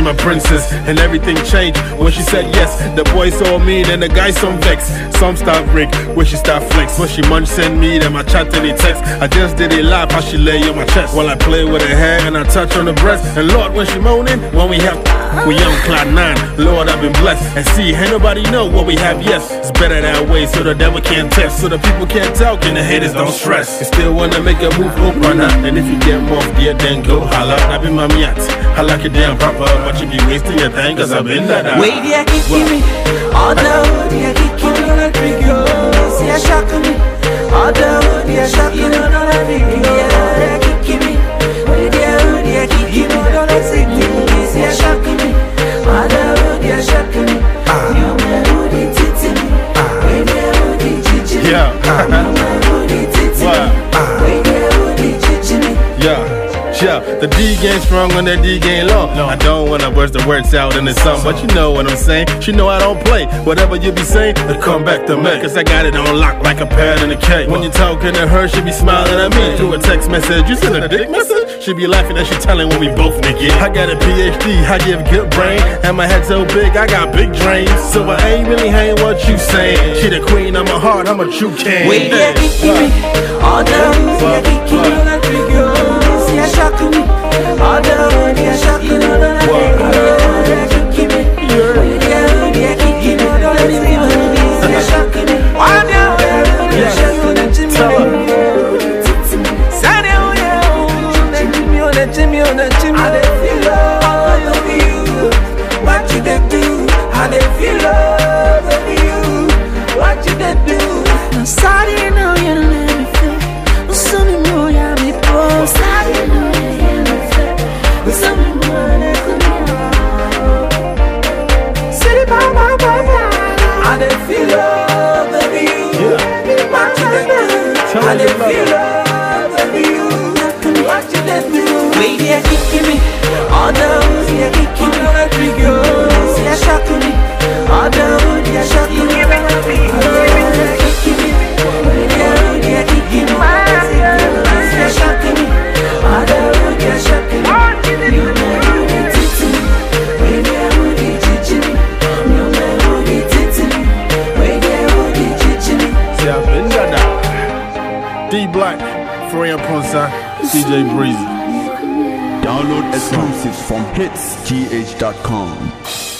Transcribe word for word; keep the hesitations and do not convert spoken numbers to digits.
my princess, and everything changed when she said yes. The boy saw me, then the guy some vex. Some start break, when she start flex. When she munch send me, then my chat and the text. I just did it live, how she lay on my chest while I play with her hair and I touch on the breast. And Lord, when she moaning, when we have, we on cloud nine. Lord, I've been blessed. And see, ain't nobody know what we have, yes. It's better that way, so the devil can't test, so the people can't talk and the haters don't stress. You still wanna make a move, hope or not. And if you get more, dear, then go holla. I be my miat, I like it damn proper, but you be wasting your time, cause I've been that. Wait, yeah, kick me. All down, yeah, kick me. See, I shock me. All down, yeah, shock me. Yeah, kick me. Wait, yeah, kick me. See, I shock me. All down, yeah, shock me. You man, who did it? Wait, yeah, who did it? Yeah. Who did it? Wait, yeah, who did it? Yeah. Yeah, the D game strong and the D game low. No. I don't wanna burst the words out in the sun, but you know what I'm saying. She know I don't play. Whatever you be saying, it come back to me. Cause I got it on lock like a pad in a cake. When you talking to her, she be smiling at me. Through a text message, you send a dick message? She be laughing as she telling when we both naked. I got a P H D, I give good brain. And my head so big, I got big drains. So I ain't really hang what you saying. She the queen of my heart, I'm a true king. Wait, yeah, kick me. All down, yeah, kick me. See, I shock me. All down, yeah, shock me. Yeah, kick me. Yeah, kick me. See, I shock me. All down, yeah, shock me. Send it on you. On the Jimmy, on the Jimmy. I feel love over you. What you they do? I feel love over you. What you they do? I'm sorry, no, you don't let me feel. I'm sorry, no, you're me poor. Sorry, no, you're me feel. I'm sorry, no, you're me poor. City, bye, bye, bye, bye. I feel love over you. What you they do? I feel love over you. What you they do? Wait, yeah, kick me. All down, yeah, kick me. See, I shock me. All down, yeah, shock me. Yeah, kick me. Yeah, yeah, kick me. See, I shock me. All down, yeah, shock me. You know the titty. Wait, yeah, who did you? You know who did titty. Wait, yeah, who did you? See, I've been that. D Black, Freya Ponsa, D J Breezy. Download exclusives from hits g h dot com.